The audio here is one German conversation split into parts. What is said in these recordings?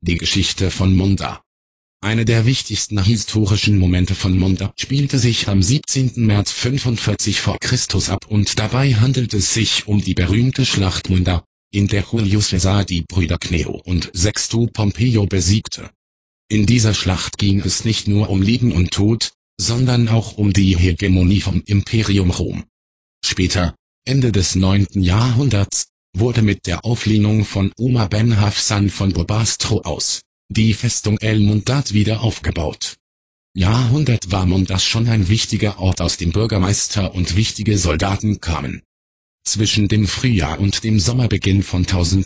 Die Geschichte von Munda. Eine der wichtigsten historischen Momente von Munda spielte sich am 17. März 45 v. Chr. ab und dabei handelt es sich um die berühmte Schlacht Munda, in der Julius Caesar die Brüder Cneo und Sexto Pompeo besiegte. In dieser Schlacht ging es nicht nur um Leben und Tod, sondern auch um die Hegemonie vom Imperium Rom. Später, Ende des 9. Jahrhunderts, wurde mit der Auflehnung von Omar ben Hafsan von Bobastro aus die Festung El Mundat wieder aufgebaut. Jahrhundert war Mundas schon ein wichtiger Ort, aus dem Bürgermeister und wichtige Soldaten kamen. Zwischen dem Frühjahr und dem Sommerbeginn von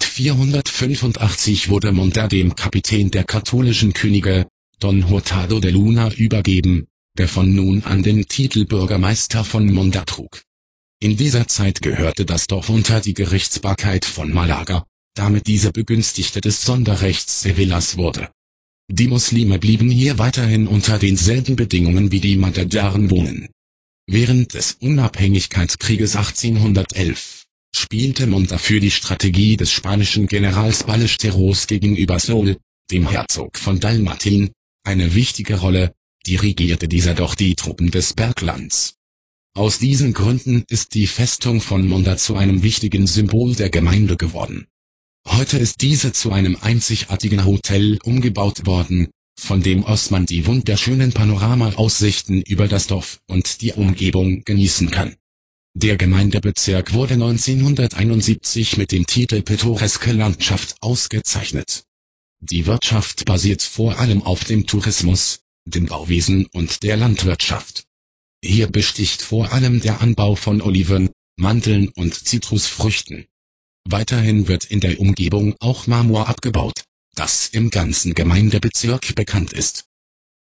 1485 wurde Munda dem Kapitän der katholischen Könige, Don Hurtado de Luna, übergeben, der von nun an den Titel Bürgermeister von Munda trug. In dieser Zeit gehörte das Dorf unter die Gerichtsbarkeit von Malaga, damit diese Begünstigte des Sonderrechts Sevillas wurde. Die Muslime blieben hier weiterhin unter denselben Bedingungen wie die Madadaren wohnen. Während des Unabhängigkeitskrieges 1811 spielte Munda für die Strategie des spanischen Generals Ballesteros gegenüber Soult, dem Herzog von Dalmatien, eine wichtige Rolle, dirigierte dieser doch die Truppen des Berglands. Aus diesen Gründen ist die Festung von Munda zu einem wichtigen Symbol der Gemeinde geworden. Heute ist diese zu einem einzigartigen Hotel umgebaut worden, von dem aus man die wunderschönen Panorama-Aussichten über das Dorf und die Umgebung genießen kann. Der Gemeindebezirk wurde 1971 mit dem Titel Pittoreske Landschaft ausgezeichnet. Die Wirtschaft basiert vor allem auf dem Tourismus, dem Bauwesen und der Landwirtschaft. Hier besticht vor allem der Anbau von Oliven, Mandeln und Zitrusfrüchten. Weiterhin wird in der Umgebung auch Marmor abgebaut, das im ganzen Gemeindebezirk bekannt ist.